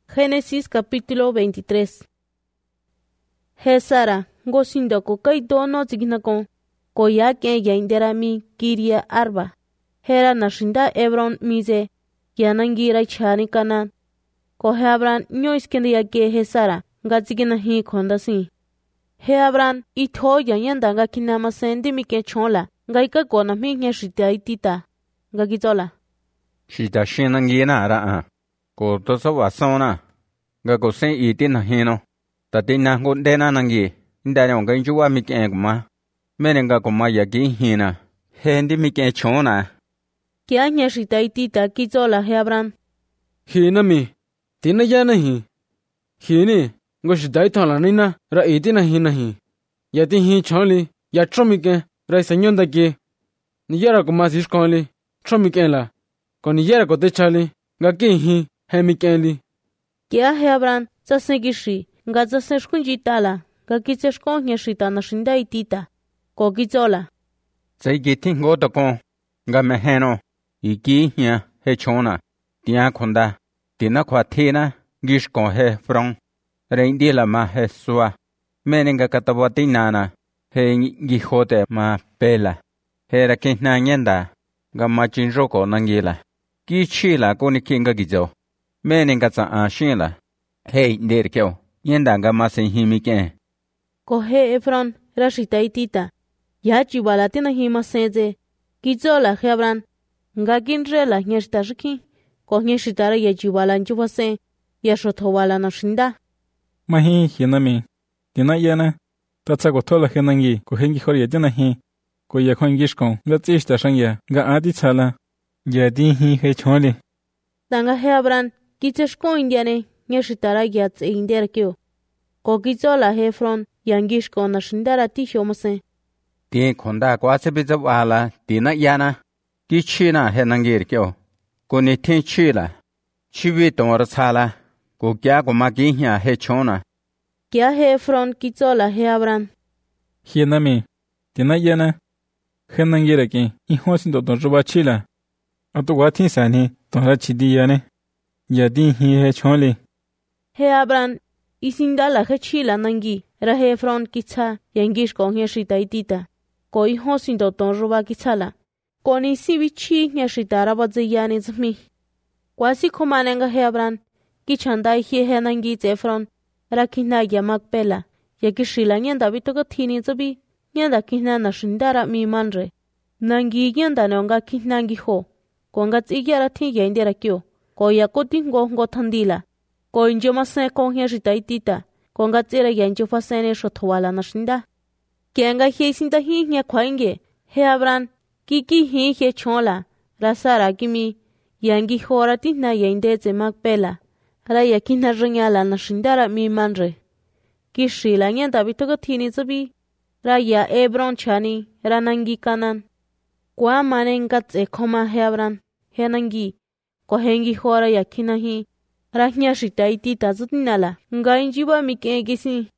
Génesis capítulo 23. Sara ngosindo ko kai dono zigna ko ya ke ya indera mi Kiria Arba. Hera nashinda Hebron mize yanangira chani Kanan. Ko Hebron nyoiskende ya ke Sara ngazigina hi kondasi. Hebron itho yanda nga kinama sendi mi ke chola ngaika kona mi nyashita itita ngagizola. Shita shinangina ra ko to so wasona ga ko sen itin hino tatina gondena nangi ndane ngai juwa mi ke ma menenga ko ma yagi hina hendi mi ke chona kya nyashita itita kizola Hebron hina mi tina ya nahi hini ngoshidai thala nina ra itin nahi yati hi choli ya tromike ra senyonda ke niyara ko ma siskoli tromikela ko niyara ko te chali ga ke hi hemikeli kya Hebron tsasegishi nga tsaseshkunjitala ga kitseshko nyashita nashinda itita ko kizola Zaigiti ngoto ko nga meheno iki nya he chona tia khonda tina khwathina gishko he from reindila ma he sua menenga katawatinana he gihote ma pela hera kinna nyenda ga machinroko nangila kichila ko nikinga gizo menenga tsa shila hey nderkyo nyenda ga masenhimike ko he Efron rashita itita ya chiwala tina hima seze kizola Hebron nga kinrela nyashita shiki ko nyashitara ya chiwala njuwase ya shotowala nashinda mahi hinami tina yana tatsa ko tola henangi ko hengi khoriya tina hi ko ya khongishkon nga tsishta shangya ga adi chala ya di hi he chole tanga Hebron kicheshko indiane nyashitara ya tse inderkyo ko kizola Efron yangishko nashindara tishomase ti khonda kwa se biza wala tina yana ki china he nangir kyo ko ni tin chila chiwi tor sala ko kya ko ma ki nya he chona kya Efron kizola Hebron hinami tina yana henangira ki ihosin do don roba chila ato wati sani tora chidi yana ya di hi he chole Hebron isindala he chila nangi ra Efron kicha yangishko nyashita itita ko ihosin do don roba kichala ko ni sibi chi nyashitara baziyani zmi kwasi khomanenga Hebron kichanda he nangi Efron rakina yamak pela yakishila nyanda bitoga thini zabi nyanda kina nashindara mi manre nangi nyanda nonga kinangi ho konga tsigyara thi yaindera kyo ko yakoti ngo thandila ko injoma se ko nyashita itita konga tsira yanjo fasene shothwala nashinda kenga he sinda hi nya khwainge Hebron kiki hi he chola rasara kimi yangi horati na yainde zemak pela ra yakina rnyala nashindara mi manre kishila nyanda bitoga thini zabi ra ya Hebron chani ranangi Kanan kwa manenga tse khoma Hebron henangi ko hengi hora yakina hi ra nyashita itita zutnala nga injiba mikegisi